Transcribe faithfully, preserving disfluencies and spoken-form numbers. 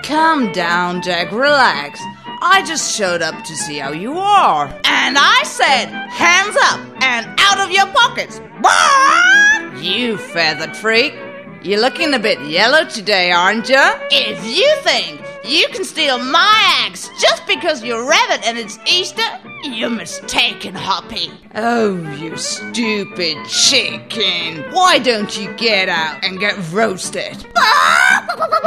Calm down, Jack. Relax. I just showed up to see how you are. And I said, hands up and out of your pockets. You feathered freak. You're looking a bit yellow today, aren't you? If you think you can steal my axe just because you're rabbit and it's Easter, you're mistaken, Hoppy. Oh, you stupid chicken. Why don't you get out and get roasted?